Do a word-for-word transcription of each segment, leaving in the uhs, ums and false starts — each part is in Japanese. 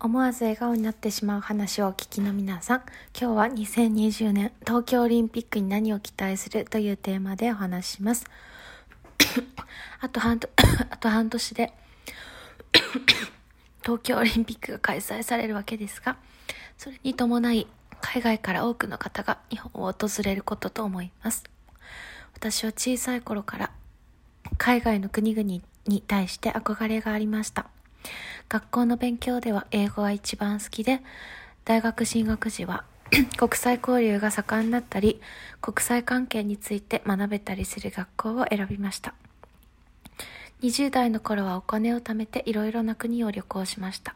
思わず笑顔になってしまう話をお聞きの皆さん、今日はにせんにじゅうねん東京オリンピックに何を期待するというテーマでお話しします。あと半あと半年で東京オリンピックが開催されるわけですが、それに伴い海外から多くの方が日本を訪れることと思います。私は小さい頃から海外の国々に対して憧れがありました。学校の勉強では英語が一番好きで、大学進学時は国際交流が盛んだったり、国際関係について学べたりする学校を選びました。にじゅう代の頃はお金を貯めていろいろな国を旅行しました。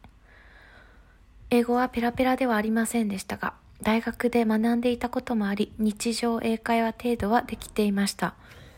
英語はペラペラではありませんでしたが、大学で学んでいたこともあり、日常英会話程度はできていました。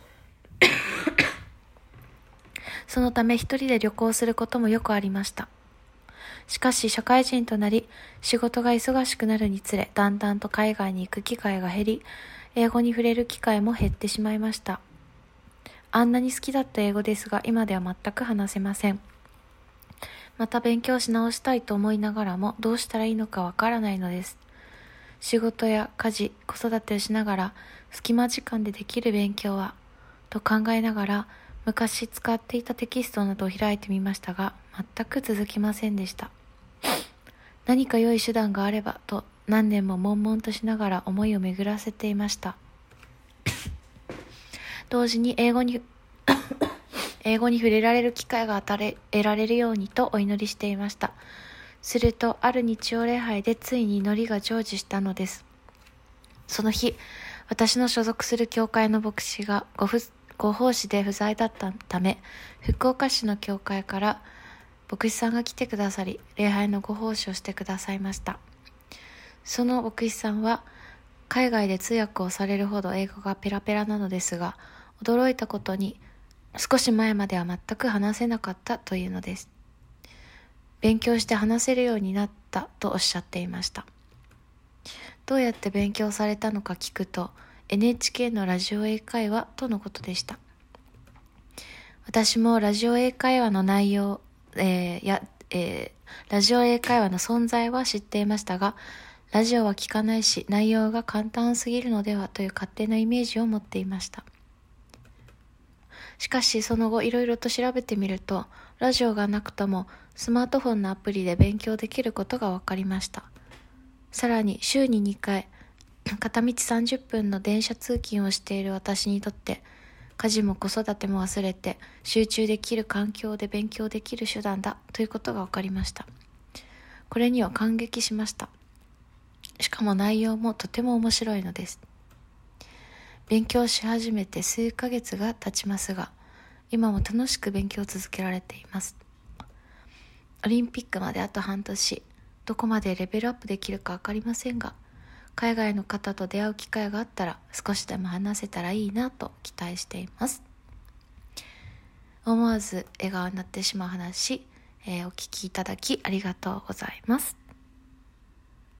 そのため一人で旅行することもよくありました。しかし社会人となり、仕事が忙しくなるにつれ、だんだんと海外に行く機会が減り、英語に触れる機会も減ってしまいました。あんなに好きだった英語ですが、今では全く話せません。また勉強し直したいと思いながらも、どうしたらいいのかわからないのです。仕事や家事、子育てをしながら、隙間時間でできる勉強は、と考えながら、昔使っていたテキストなどを開いてみましたが、全く続きませんでした。何か良い手段があればと何年も悶々としながら思いを巡らせていました。同時に英語に英語に触れられる機会が得られるようにとお祈りしていました。するとある日曜礼拝でついに祈りが成就したのです。その日、私の所属する教会の牧師がごふご奉仕で不在だったため、福岡市の教会から牧師さんが来てくださり、礼拝のご奉仕をしてくださいました。その牧師さんは海外で通訳をされるほど英語がペラペラなのですが、驚いたことに少し前までは全く話せなかったというのです。勉強して話せるようになったとおっしゃっていました。どうやって勉強されたのか聞くと、エヌエイチケー のラジオ英会話とのことでした。私もラジオ英会話の内容、えー、や、えー、ラジオ英会話の存在は知っていましたが、ラジオは聞かないし、内容が簡単すぎるのではという勝手なイメージを持っていました。しかしその後いろいろと調べてみると、ラジオがなくともスマートフォンのアプリで勉強できることが分かりました。さらに週ににかい、片道さんじゅっぷんの電車通勤をしている私にとって、家事も子育ても忘れて集中できる環境で勉強できる手段だということが分かりました。これには感激しました。しかも内容もとても面白いのです。勉強し始めて数ヶ月が経ちますが、今も楽しく勉強を続けられています。オリンピックまであと半年、どこまでレベルアップできるか分かりませんが、海外の方と出会う機会があったら少しでも話せたらいいなと期待しています。思わず笑顔になってしまう話、えー、お聞きいただきありがとうございます。